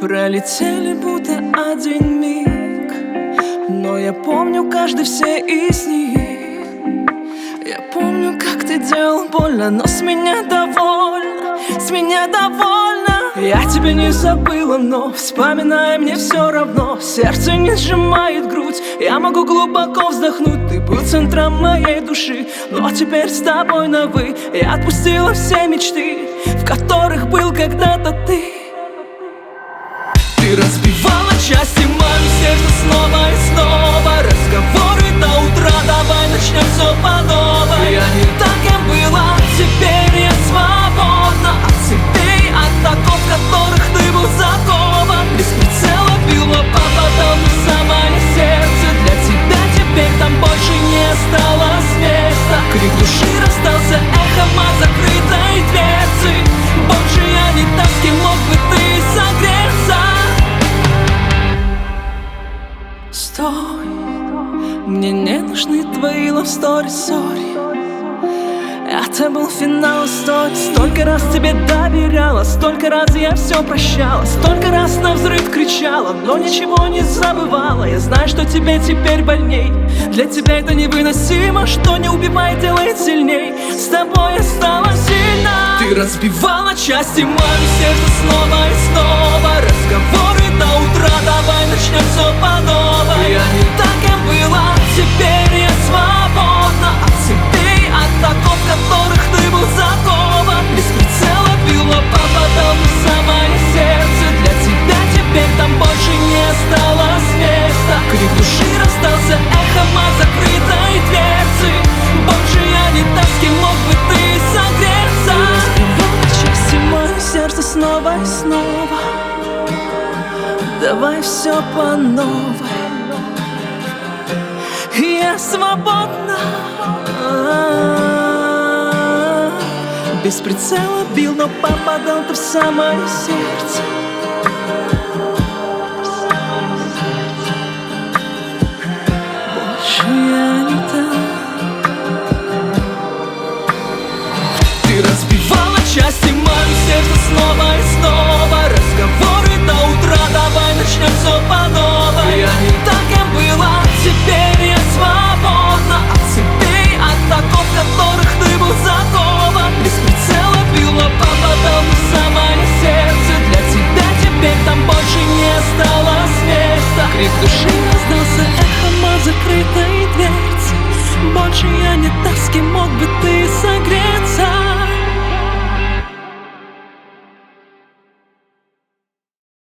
Пролетели будто один миг, но я помню каждый все из них. Я помню, как ты делал больно, но с меня довольно, с меня довольно. Я тебя не забыла, но вспоминая мне все равно. Сердце не сжимает грудь, я могу глубоко вздохнуть. Ты был центром моей души, но теперь с тобой на «вы». Я отпустила все мечты, в которых был когда-то ты. Ты разбивала части мое сердце снова и снова. Разговоры до утра, давай начнем все по новой. Я не так, кем была, теперь я свободна от цепей, от оков, в которых ты был закован. Без прицела бил, но попадал в самое сердце. Для тебя теперь там больше не осталось места. Крик души расстался эхом от закрытой дверцы. Больше я не так, с кем мог бы ты согреться. Стой, мне не нужны твои love story, sorry. Это был финал истории. Столько раз тебе доверяла, столько раз я все прощала, столько раз на взрыв кричала, но ничего не забывала. Я знаю, что тебе теперь больней. Для тебя это невыносимо, что не убивает, делает сильней. С тобой я стала сильна. Ты разбивала части мое сердце снова и снова. Разговоры до утра, давай начнем все по новой. Я не так, кем была, теперь я свободна от цепей, от оков, в которых ты был закован. Без прицела бил, но попадал в самое сердце. Для тебя теперь там больше не осталось места. Крик души расстался эхом от закрытой дверцы. Больше я не так, с кем мог бы ты согреться. Ты разбивала части мое сердце снова и снова. Давай все по новой. Я свободна. Без прицела бил, но попадал ты в самое сердце.